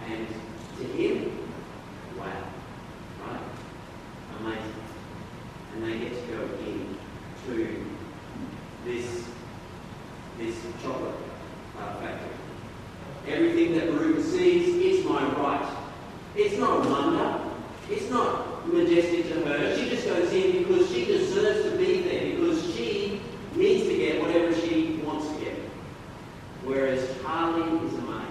And to him, wow, right? Amazing. And they get to go into this chocolate factory. Everything that Veruca sees is my right. It's not a wonder. It's not majestic to her. She just goes in because she deserves to be there, because she needs to get whatever she wants to get. Whereas Charlie is amazed.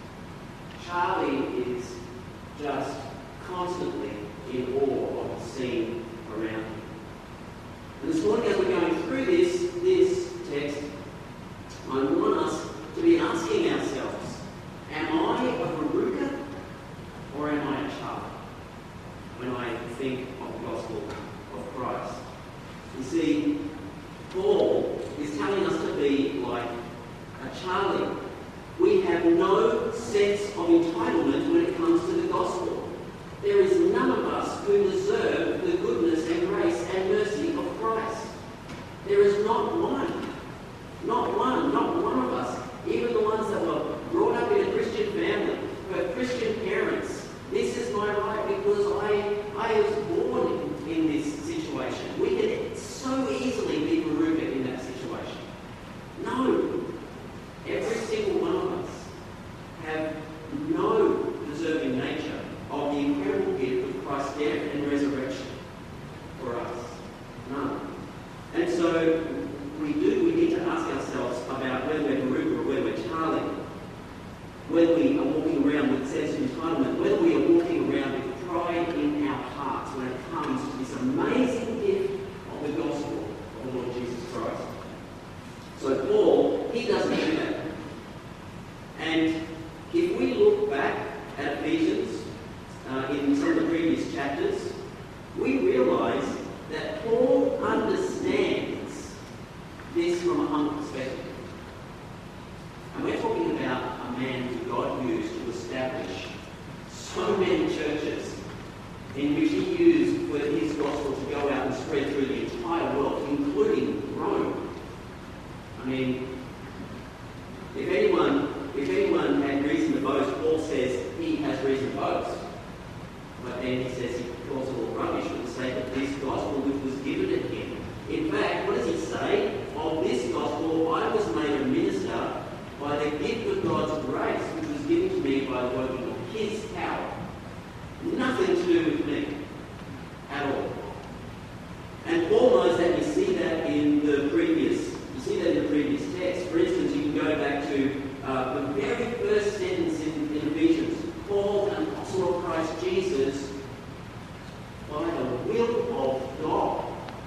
Charlie is just constantly in awe of the scene around him. And this morning, as we're going through this text, I want us to be asking ourselves, am I a Veruca or am I a Charlie when I think of the gospel of Christ? You see, Paul is telling us to be like a Charlie. We have no sense of entitlement when it comes to the gospel. There is none of us who deserve the goodness and grace and mercy of Christ. There is not one. Not one of us, even the ones that were brought up in a Christian family, who have Christian parents. This is my right because I was born in this situation. We can so easily be Veruca in that situation. No. Every single one of us have no deserving nature of the incredible gift of Christ's death and resurrection for us. None. And so we need to ask ourselves about whether we're Veruca or whether we're Charlie. Whether we are walking around with a sense of entitlement, whether we are walking around with pride in our hearts when it comes to this amazing gift of the gospel of the Lord Jesus Christ. So Paul, he doesn't do that. And if we look back at Ephesians in some of the previous chapters, we realise that Paul understands this from a humble perspective. And we're talking about a man who God used to establish so many churches in which he used for his gospel to go out and spread through the entire world, including Rome. I mean, if anyone had reason to boast, Paul says he has reason to boast. But then he says he calls it all rubbish for the sake of this gospel which was given to him. In fact, what does he say? Of this gospel I was made a minister by the gift of God's grace, which was given to me by the working of his power. Nothing to do with me at all. And Paul knows that. You see that in the previous text. For instance, you can go back to the very first sentence in Ephesians. Paul, an apostle of Christ Jesus, by the will of God.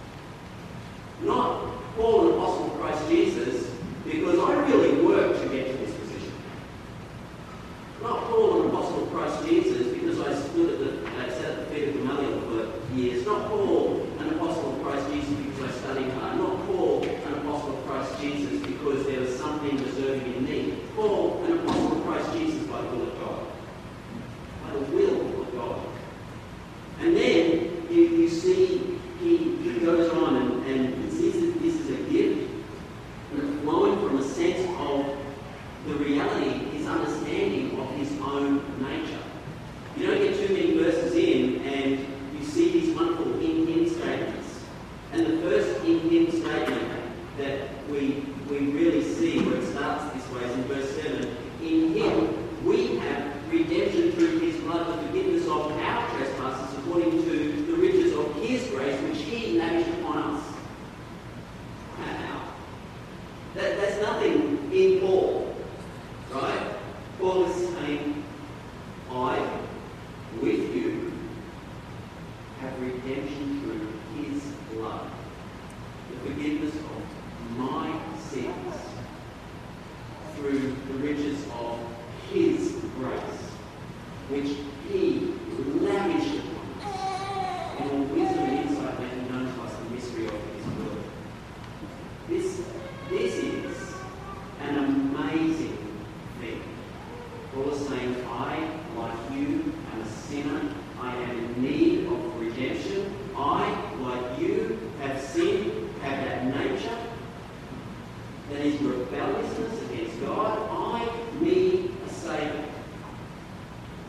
Not Paul, an apostle of Christ Jesus, because I really worked to get to this position. Not Paul, an apostle of Christ Jesus, because I sat at the feet of Gamaliel for years. Not Paul, an apostle of Christ Jesus, because I studied hard. Not Paul, an apostle of Christ Jesus, because there was something deserving in me. Paul, an apostle of Christ Jesus, by the will of God. By the will of God. And then you see he goes on and sees that this is a gift, and it's flowing from a sense of the reality, his understanding of his own nature. You don't get too many verses in and you see these wonderful in-him statements. And the first in-him statement that we really see where it starts this way is in verse 7. In him we have redemption through his blood, the forgiveness of our trespasses according to the riches of his grace which he lavished upon us. Wow. That's nothing in Paul. Right? Paul is saying, I, with you, have redemption through his blood. The forgiveness of my sins through the riches of his grace, which he lavished upon us. In all wisdom and insight, making known to us the mystery of his will. This is an amazing thing. Paul is saying, I, like you, am a sinner. I am in need of redemption. I, like you, have sinned, have that nature that is rebelliousness against God. I need a Saviour.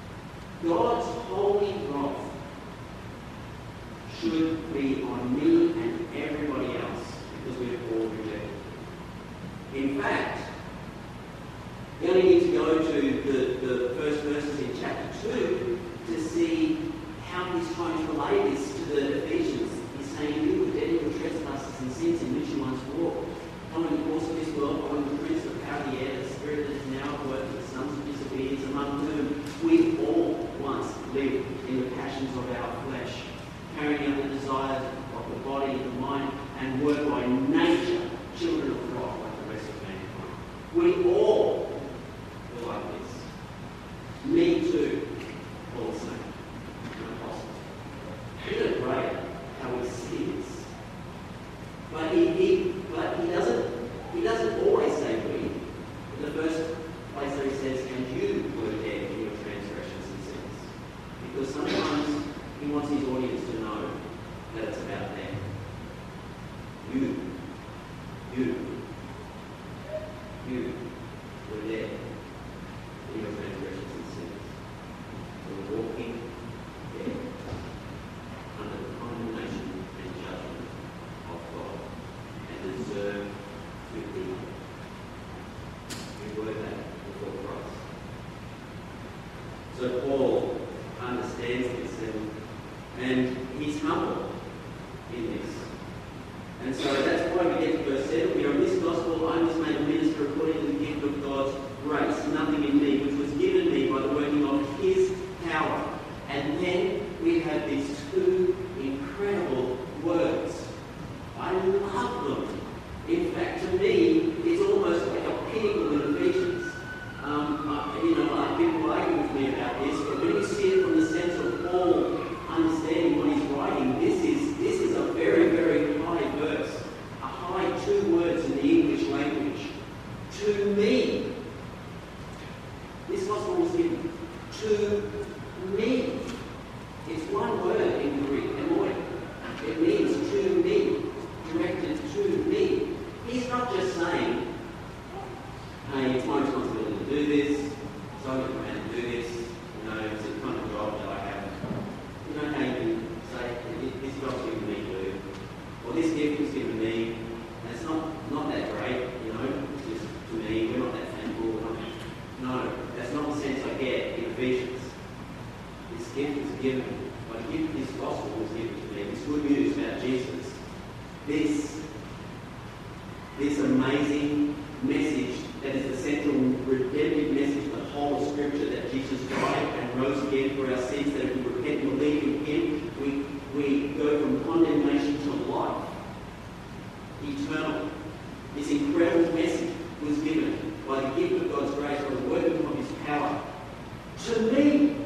go to the first verses in chapter 2 to see how he's trying to relate this to the Ephesians. He's saying, you were dead in your trespasses and sins in which you once walked, following the course of this world, following the prince of the power of the air, the spirit that is now at work for the sons of disobedience, among whom we all once lived in the passions of our flesh, carrying out the desires of the body and the mind, and were by nature children of wrath like the rest of mankind. We all were like this. Me too, Paul is saying. Isn't it great how we see this? But he doesn't always say we. In the first place there he says, and you were dead in your transgressions and sins. Because sometimes he wants his audience to know that it's about them. You were dead in your transgressions and sins. You were walking dead under the condemnation and judgment of God and deserve to be. We were that before Christ. So Paul understands this and he's humble in this. And so that's why we get to verse 7. We are in this gospel, I was made a minister according to the gift of God's grace, nothing in me, which was given me by the working of his power. And then we have these two incredible words. I love them. In fact, to me, it's almost like a pinnacle in Ephesians. People argue with me about this, but when you see it from the sense of Paul understanding what he's writing, this is a very, very high verse. A high two words in the English language. To me. This gospel was given to me. It's one word in Greek, emoi. It means to me, directed to me. He's not just saying, hey, it's my responsibility to do this, so I'm going to come out and do this. It's the kind of job that I have. You know how you can say, this job's given me to do, or this gift was given me, and it's not that great, it's just to me, we're not that thankful. No, that's not the sense I get in Ephesians. This gift was given, this gospel was given to me, this good news about Jesus. This amazing message that is the central redemptive message of the whole of Scripture, that Jesus died and rose again for our sins, that if we repent and believe in him, we go from condemnation to life, eternal. This incredible message was given by the gift of God's grace, by the working of his power, to me.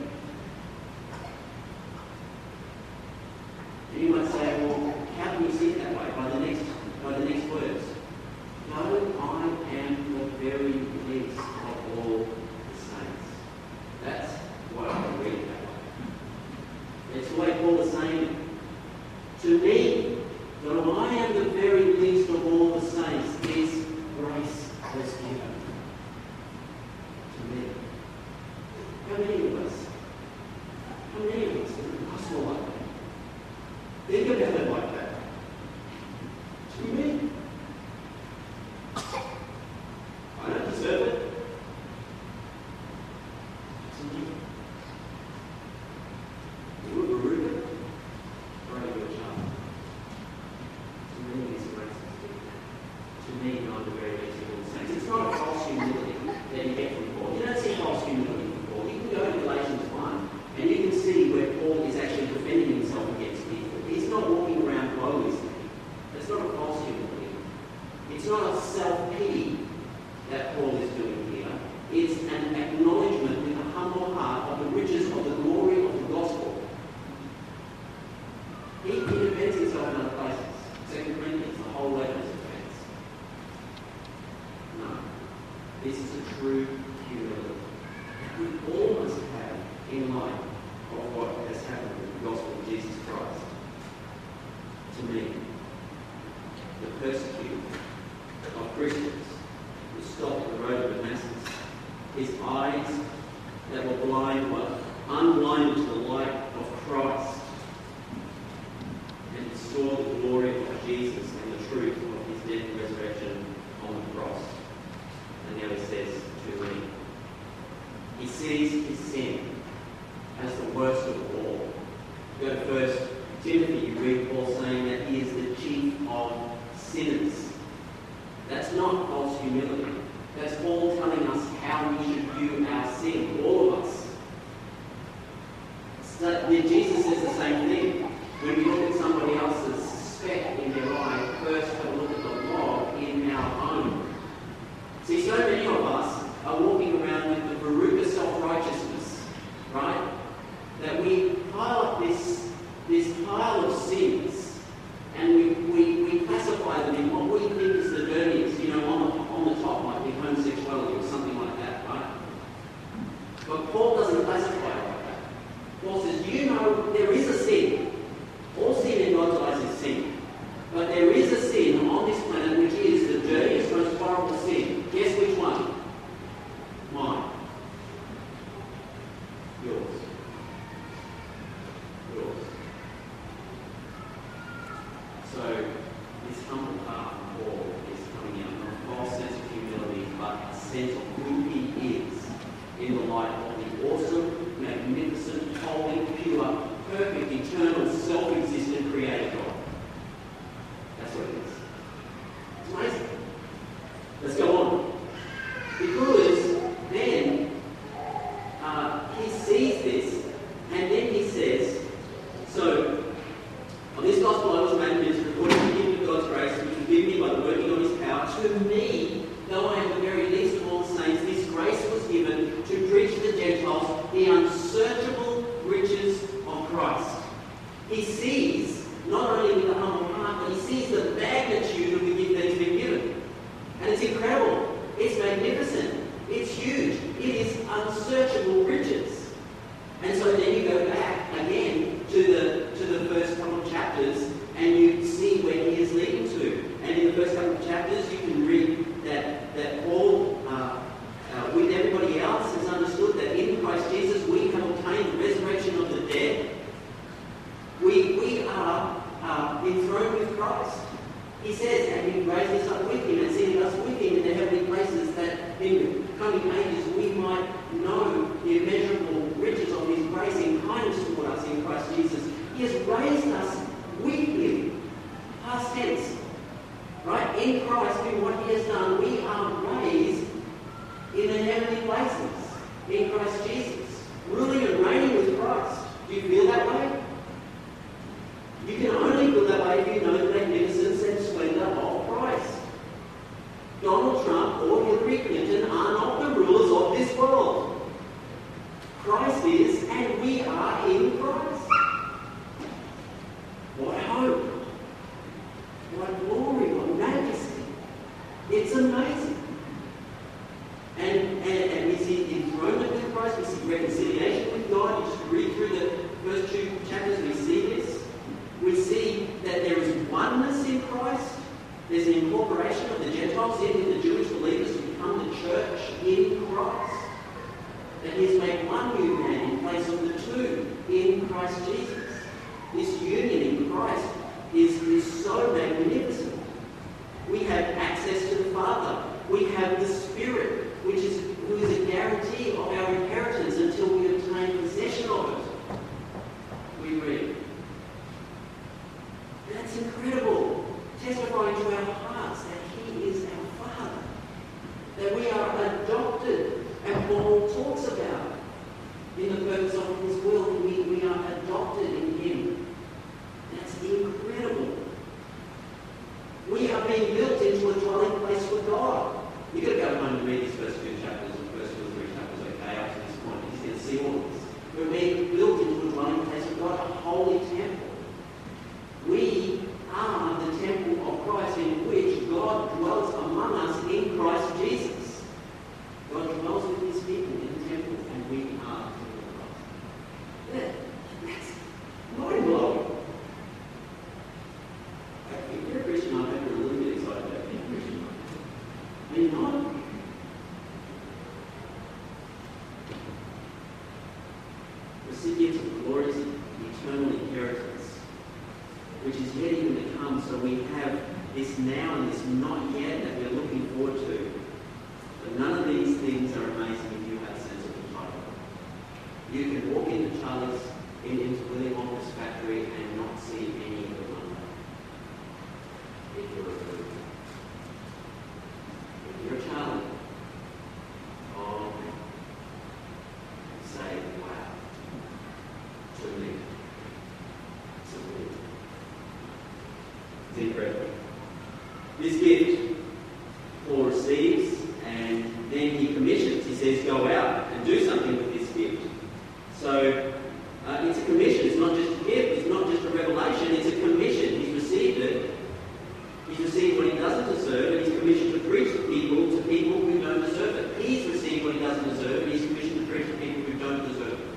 And you might say, well, how can you see it that way? By the next words. No, I am the very least of all the saints. That's what I read that way. It's the way Paul is saying it. To me, that I am the very least of all the saints, this grace was given to me. How many of us in the gospel like that? Think about it like that. To me. I don't deserve it. To me. You were rude. Or you were a child. To me, this grace is given. To me, I'm the very least of all the saints. It's not a false humility that you get from Paul. You don't see false humility from Paul. You can go to Galatians 1 and you can see where Paul is actually defending himself against people. He's not walking around glowing. That's not a false humility. It's not a self-pity that Paul is doing here. It's an acknowledgement with a humble heart of the riches of the glory of the gospel. He defends himself in other places. 2 Corinthians, the whole letter is defense. No. This is a true humility that we all must have in light of what has happened with the gospel of Jesus Christ. To me, the persecuted of Christians who stopped at the road of Damascus, his eyes that were blind were unblinded to the light of Christ, and he saw the glory of Jesus and the truth of his death and resurrection on the cross. And now he says to me, He sees his sin as the worst of all. Go to 1 Timothy, you read Paul saying that he is the chief of sinners. That's not false humility. That's Paul telling us how we should view our sin, all of us. So, Jesus says the same thing. When we look at somebody else's speck in their life, first have a look at the log in our own. See, so many of us are walking around with the Veruca self-righteousness, right? That we pile up this pile of sins, and we classify them in what we think is the dirtiest. On the top might be homosexuality or something like that, right? But Paul doesn't classify it like that. Paul says, there is a sin. All sin in God's eyes is sin. But there is a sin on this planet which is the dirtiest, most horrible sin. Guess which one? Mine. Yours. So, this humble heart of Paul is coming out, not a false sense of humility, but a sense of who he is in the light of the awesome, magnificent, holy, pure, perfect, eternal, self-existent Creator God. That's what it is. It's amazing. Let's go on. Because then he sees this, and then he says, so, on this gospel I was made minister according to the gift of God's grace, which was given me by the working of his power. To me, though I am the very least of all saints, this grace was given to preach to the Gentiles the unsearchable riches of Christ. He sees, not only with a humble heart, but he sees the magnitude of the gift that he's been given. And it's incredible. It's magnificent. It's huge. It is unsearchable riches. And so then you go back again to the first couple of chapters and you see where he is leading to. And in the first couple of chapters you can read that Paul, with everybody else, has understood that in Christ Jesus we have obtained the resurrection of the dead. We are enthroned with Christ. He says, and he raised us up with him and seated us with him in the heavenly places, that in the coming ages we might know the immeasurable riches of his grace and kindness toward us in Christ Jesus. He has raised us with him. Past tense. Right? In Christ, in what he has done, we are raised in the heavenly places. In Christ Jesus. Ruling and reigning with Christ. Do you feel that way? You can only feel that way if you know the magnificence and splendor of Christ. Donald Trump or Hillary Clinton are not the rulers of this world. Christ is, and we are in Christ. What hope! What glory! What majesty! It's amazing. And we see enthronement with Christ, we see reconciliation with God. You just read through the first two chapters, we see this. We see that there is oneness in Christ. There's an incorporation of the Gentiles in with the Jewish believers to become the church in Christ. That he has made one new man in place of the two in Christ Jesus. This union in Christ is so magnificent. We have access to the Father. We have the Spirit, who is a guarantee of our inheritance until we obtain possession of it. We read. That's incredible. Testifying to our hearts that he is our Father. That we are adopted. And Paul talks about in the purpose of his will, we are adopted in him. That's incredible. We are being built into a dwelling place for God. You've got to go home and read these first two chapters, or first 2 or 3 chapters, okay, up to this point. You're going to see all this. We're being built into a dwelling place of God, a holy temple. We are the temple of Christ in which God dwells among us in Christ Jesus. God dwells with his people in the temple, and we are the temple of Christ. That's mind-blowing. If you're a Christian, I hope you're a little bit excited about being a Christian. I mean, not. Recipients of glorious eternal inheritance, which is yet even to come. So we have this now and this not yet that we're looking forward to. But none of these things are amazing if you have a sense of entitlement. You can walk into Charlie's, into William Walker's factory and not see any of the wonder. If you're a believer. If you're a Charlie, oh, say, wow, to me, to me. It's incredible. This gift Paul receives, and then he commissions. He says, go out and do something with this gift. So it's a commission. It's not just a gift. It's not just a revelation. It's a commission. He's received it. He's received what he doesn't deserve, and he's commissioned to preach to people who don't deserve it. He's received what he doesn't deserve, and he's commissioned to preach to people who don't deserve it.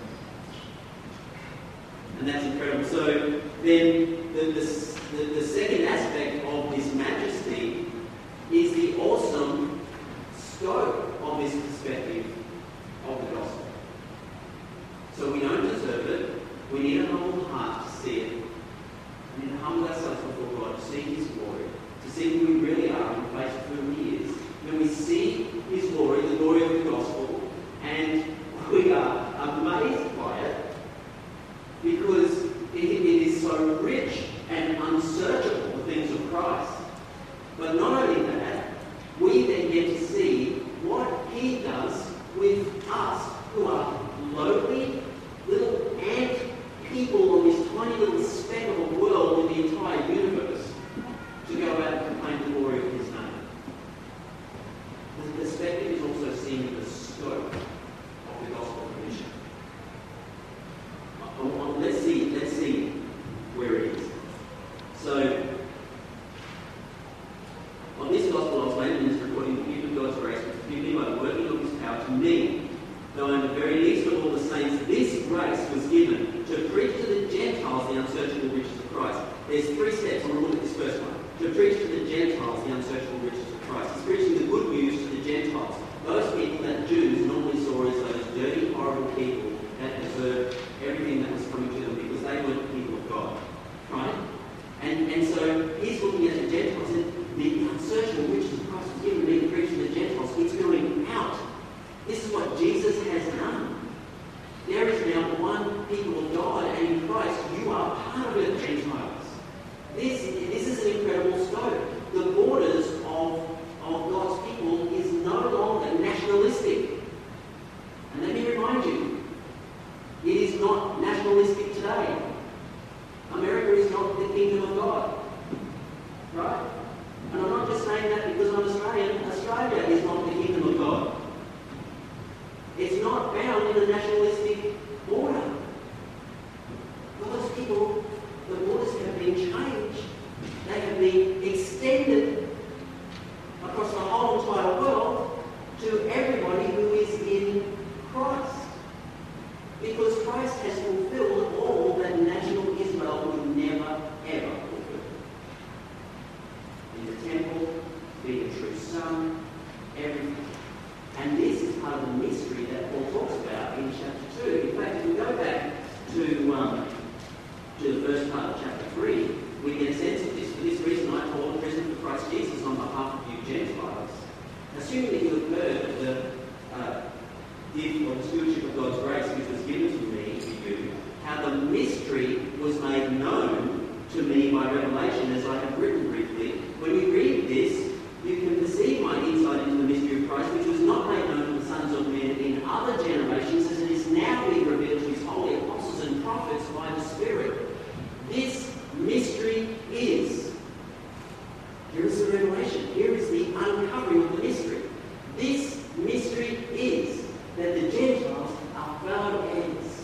And that's incredible. So then the second aspect of this majesty is the awesome scope of this perspective of the gospel. So we don't deserve it. We need a humble heart to see it. We need to humble ourselves before God to see His glory, to see who we really are in the face of who He is. When we see His glory, the glory of the gospel, and we are amazed by it because it is so rich and unsearchable, the things of Christ. But not only that, we then get to see what He does with us who are lowly, little ant people on this tiny little speck of a world in the entire universe, to go out and proclaim the glory of His name. The perspective is also seen in the scope of the gospel commission. Let's see where it is. So, on this gospel I was made minister according to the gift of God's grace, which was given me by the working of His power to me, though I am the very least of all the saints. This grace was given to preach to the Gentiles the unsearchable riches of Christ. There's 3 steps. I'm going to look at this first one. To preach to the Gentiles the unsearchable riches of Christ. He's preaching the good news to the Gentiles. Those people that Jews normally saw as those dirty, horrible people that deserved everything that was coming to them because they weren't the people of God. Right? And so he's looking at the Gentiles and the unsearchable riches of Christ was given me to preach to the Gentiles. It's going out. This is what Jesus has done. There is now one people of God, and in Christ you are part of it, Gentiles. This is an incredible scope. The borders of God's people is no longer nationalistic. And let me remind you, it is not nationalistic today. America is not the kingdom of God. Right? And I'm not just saying that because I'm Australian. Australia is not the kingdom of God. It's not bound in a nationalistic border. God's people, the borders have been changed. They have been extended across the whole entire world to everybody who is in Christ. Because Christ has fulfilled all that national Israel would never, ever fulfill. In the temple, being a true son, everything. And this is part of the mystery that Paul talks about in chapter 2. In fact, if we go back to the first part of chapter 3, we get a sense of this. For this reason, I, Paul, a prisoner for Christ Jesus, on behalf of you Gentiles, assuming that you have heard of the gift of the stewardship of God's grace, which was given to me, to you, how the mystery was made known to me by revelation, as I have written briefly. When you read this, you can perceive my insight into the mystery of Christ, which was not made known to the sons of men in other generations, as it is now being revealed to His holy apostles and prophets by the Spirit. This mystery is. Here is the revelation. Here is the uncovering of the mystery. This mystery is that the Gentiles are fellow heirs.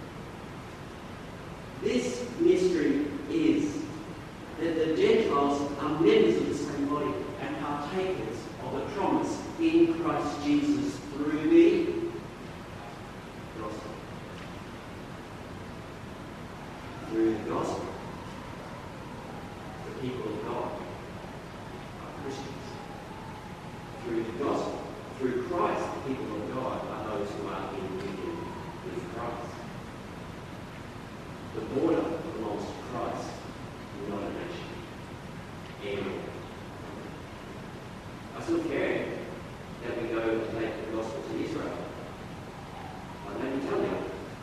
This mystery is that the Gentiles are members of the same body and partakers of the promise in Christ Jesus through the gospel. Through the gospel, the people of God are Christians. Through the gospel, through Christ, the people of God are those who are in union with Christ. The border belongs to Christ, not a nation. Anymore. I still care that we go and take the gospel to Israel. But let me tell you,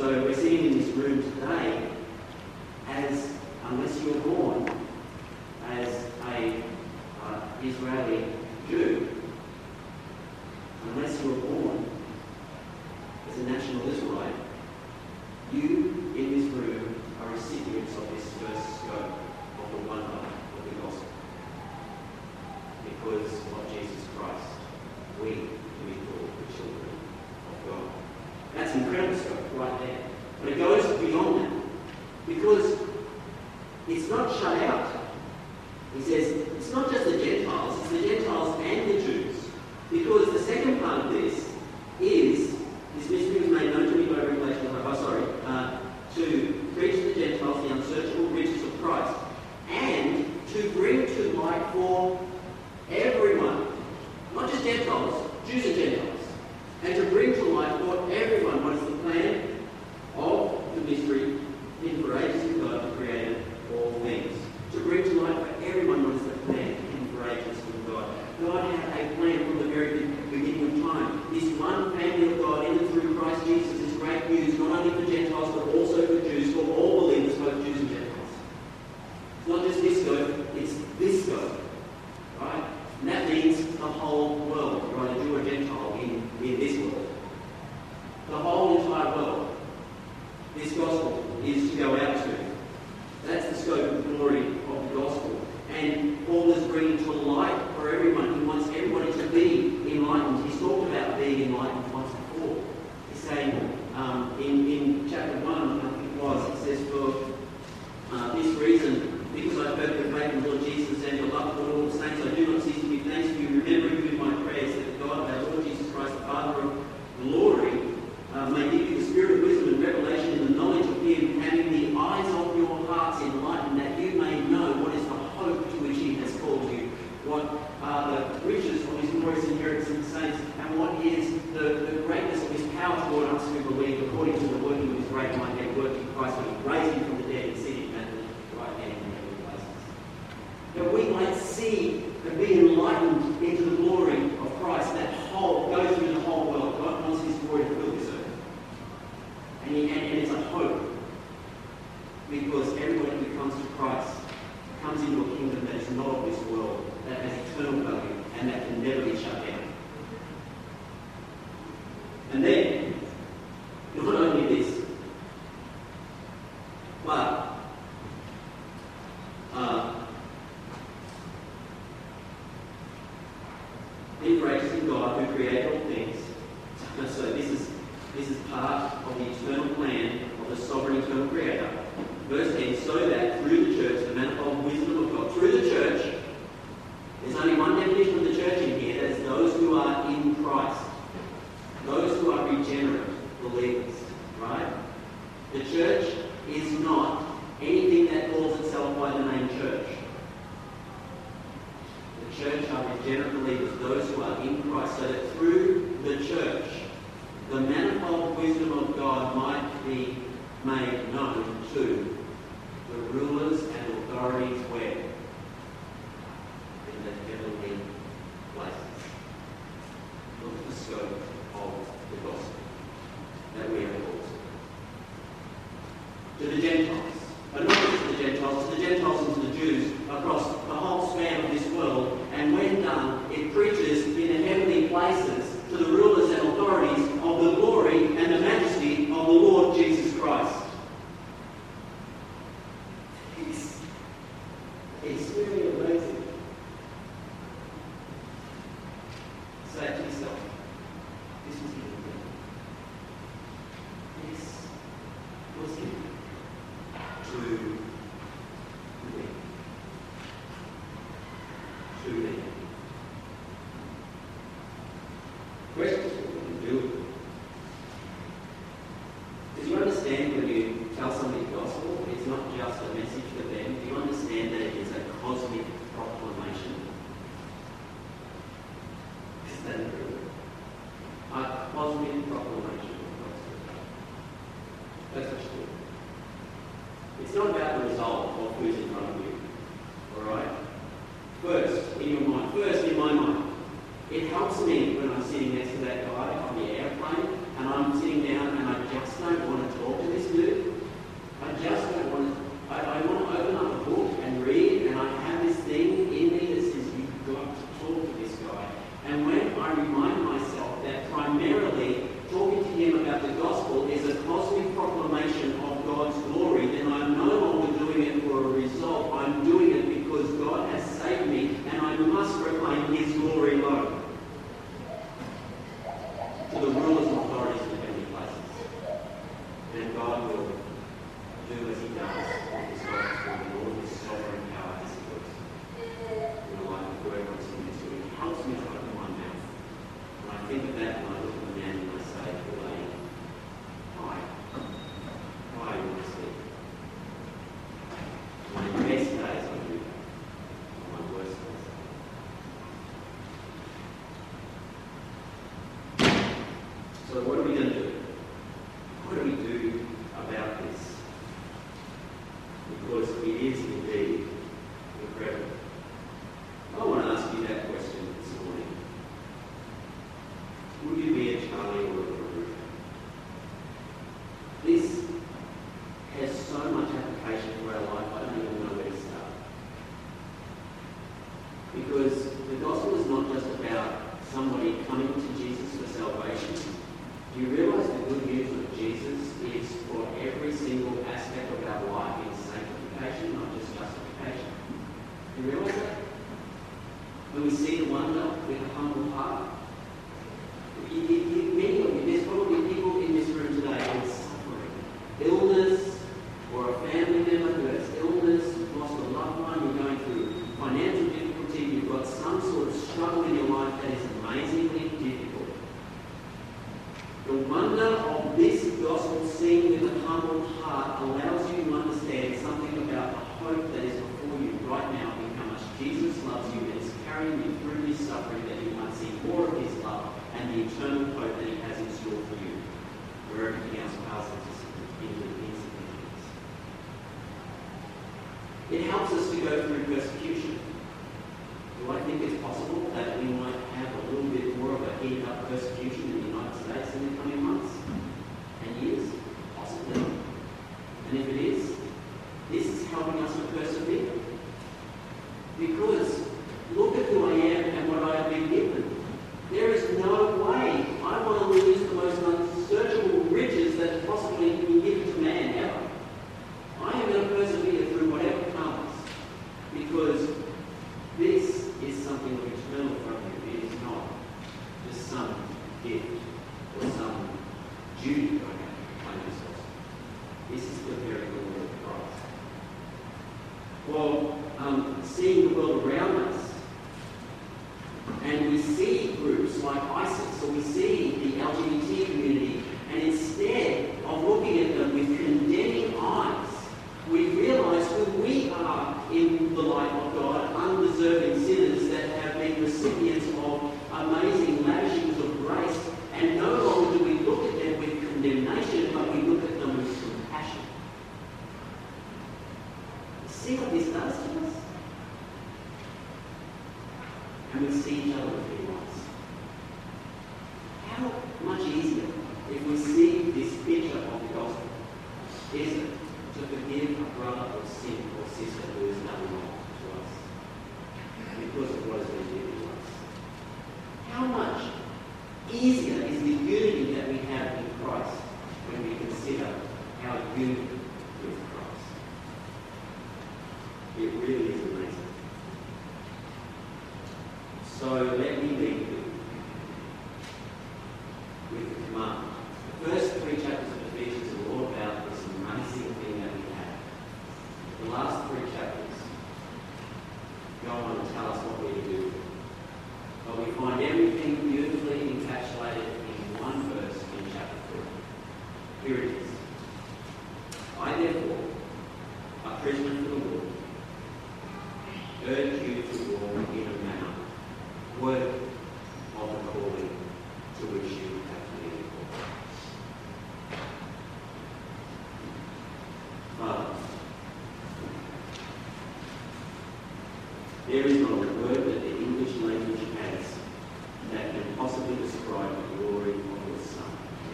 so we're sitting in this room today as, unless you're born as a Israeli Jew, unless you're born as a national Israelite, you in this room are recipients of this first scope of the wonder of the gospel. Because of Jesus Christ, we can be called the children of God. That's incredible scope right there. But it goes beyond that. Because it's not shut out. He says, it's not just the Gentiles, it's the Gentiles and the Jews. Because the second part of this is, this mystery was made known to me by revelation to preach to the Gentiles the unsearchable riches of Christ, and to bring to light for everyone, not just Gentiles, Jews and Gentiles, and to bring to light for everyone what is the plan of the mystery hidden for ages in God who created all things. To bring to light for everyone what is the plan hidden for ages in God. God had a plan from the very beginning of time. This one family of God in and through Christ Jesus is great news, not only for Gentiles but also for Jews, for all believers, both Jews and Gentiles. It's not just this scope, it's this scope. Right? And that means the whole world, right? A Jew or Gentile in this world. The whole entire world. This gospel is to go out to. That's the scope of glory of the gospel. And Paul is bringing to light for everyone. He wants everybody to be enlightened. He's talked about being enlightened once before. He's saying in chapter 1, I think it was, it says, for this reason, because I've heard your faith in the Lord Jesus and your love for all the saints, I do not cease to give thanks to you, remembering you in my prayers, that the God of our Lord Jesus Christ, the Father of glory, may give you the spirit of wisdom and revelation in the knowledge of him, having the eyes of your hearts enlightened, that you may know what is the hope to which he has called you, what are the riches of his glorious inheritance in the saints, and what is the greatness of his power toward us who believe, according to the working of his great might that he worked in Christ when he raised him from the dead and seated him at the right hand in heavenly places. That we might see and be enlightened into the glory of Christ, that whole, go through the whole world. God wants his glory to fill this earth. And it's a hope. Because everybody who comes to Christ comes into a kingdom that is not of this world, that has eternal value, and that can never be shut down. And then, not only this, but being gracious in God who created all things. So this is part of the eternal plan of the sovereign eternal creator. Verse 10, so that through the church, the manifold wisdom of God, through the church, there's only one definition of the church in here, that is those who are in Christ. Those who are regenerate believers, right? The church is not anything that calls itself by the name church. The church are regenerate believers, those who are in Christ, so that through the church, the manifold wisdom of God might be made known to the rulers and authorities where? In the heavenly places. Look at the scope of the gospel that we are called to the Gentiles. But not just to the Gentiles and to the Jews across the whole span of this world. And when done, it preaches in the heavenly places to the rulers and authorities of the glory and the majesty of the Lord Jesus Christ. It's really amazing. Say it to yourself. This was given to me. This was given to me. To me. Questions we can do with it. Do you understand when you tell somebody the gospel, it's not just a message for them? Do you understand that it is a cosmic proclamation? Is that true? A cosmic proclamation of God's word. That's what's true. It's not about the result of who's in front of you. Alright? First, in my mind, it helps me when I'm sitting next to that guy on the airplane and I'm sitting down and I just don't want to talk to So what are we going to do? What do we do about this? Because it is indeed incredible. I want to ask you that question this morning. Would you be a Charlie or a Baruch? This has so much application for our life, I don't even know where to start. Because the gospel is not just about somebody coming to Jesus for salvation. Do you realise the good news of Jesus is for every single aspect of our life in sanctification, not just justification? Do you realise that? When we see the wonder with a humble heart, many of you, there's probably people in this room today who are suffering. Illness, or a family member who has illness, you've lost a loved one, you're going through financial difficulty, you've got some sort of struggle in your life that is amazingly difficult. The wonder of this gospel seen with a humble heart allows you to understand something about the hope that is before you right now, in how much Jesus loves you and is carrying you through this suffering, that you might see more of his love and the eternal hope that he has in store for you, where everything else pales into insignificance. It helps us to go through persecution. Do I think it's possible that we might have a little bit more of a heated up persecution in the United States in the coming months and years? Possibly. And if it is, this is helping us to persevere. Because look at who I am and what I have been given. There is no way I want to lose the most unsearchable riches that possibly can be given to man ever. I am going to persevere through whatever comes, because this is something eternal from you. It is not just some gift or some duty I have to claim myself. This is the very glory of Christ. Well, seeing the world around us, and we see groups like ISIS, or we see the LGBT community, and instead of looking at them with condemning eyes, we realise who we are in the light of God, undeserving sinners that have been recipients of amazing lavishings of grace, and no longer do we look at them with condemnation, but we look at them with compassion. See what this does to us? And we see each other with new eyes. How much easier if we see this picture of the gospel is it to forgive a brother or sin or sister who has done wrong to us because of what has been given to us? How much easier is the unity that we have in Christ when we consider our unity with Christ? It really is amazing. So let me leave you with the command. The first 3 chapters of Ephesians are all about this amazing thing that we have. The last 3 chapters go on to tell us what we're to do. But we find everything beautifully encapsulated in one verse in chapter 3. Here it is. I therefore, a prisoner for the Lord, urge you to walk in a manner worthy of the calling to which you have been called. Father, there is not a word that the English language has that can possibly describe the glory of your Son.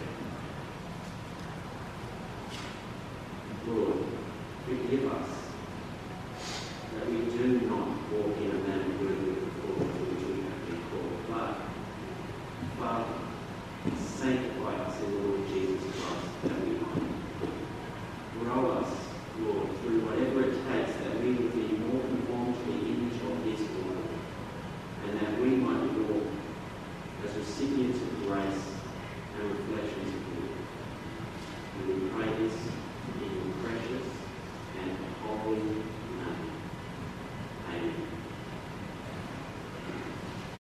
Lord, forgive us that we do not walk in a manner worthy of the calling to which we have been called. But, Father, sanctify us in the Lord Jesus Christ that we might. Grow us, Lord, through whatever it takes that we would be more conformed to the image of His glory, and that we might walk as recipients of grace and reflections of you. And we pray this